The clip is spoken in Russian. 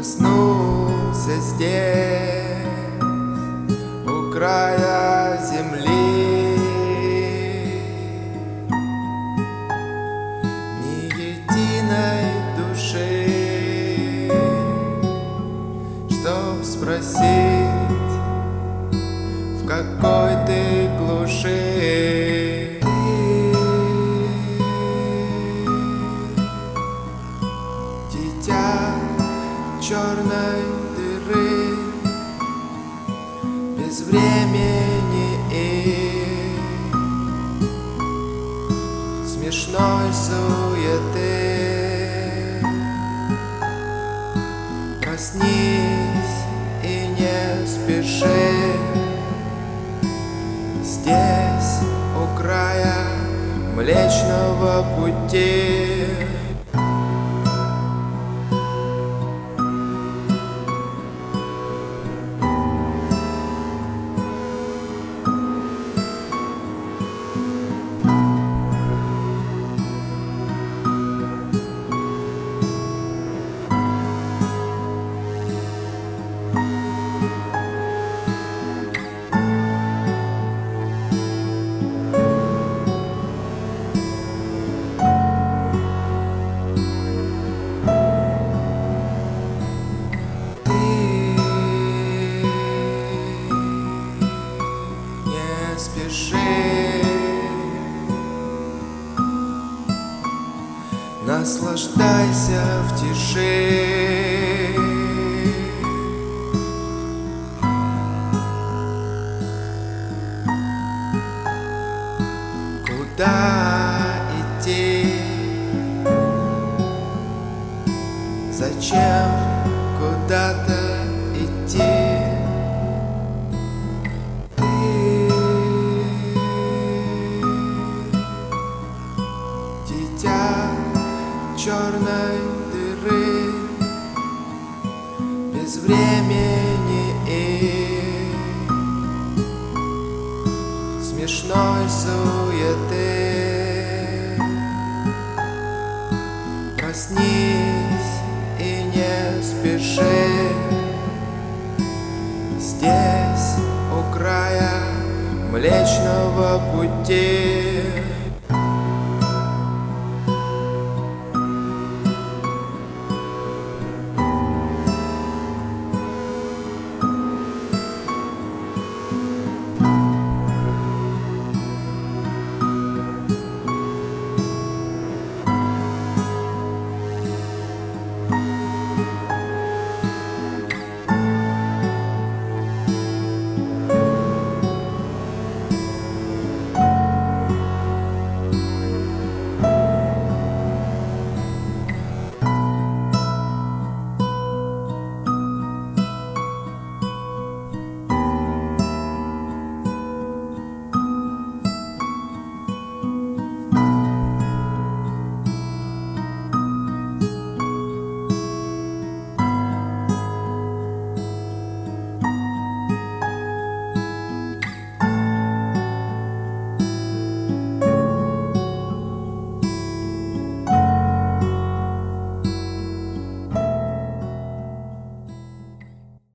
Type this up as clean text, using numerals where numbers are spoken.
Проснулся здесь, у края земли, ни единой души, чтоб спросить, в какой ты глуши. Дитя черной дыры, без времени и смешной суеты. Проснись и не спеши, здесь у края Млечного Пути. Спеши, наслаждайся в тиши. Куда идти? Зачем куда-то идти? Дитя черной дыры, без времени и смешной суеты. Проснись и не спеши, здесь у края Млечного Пути.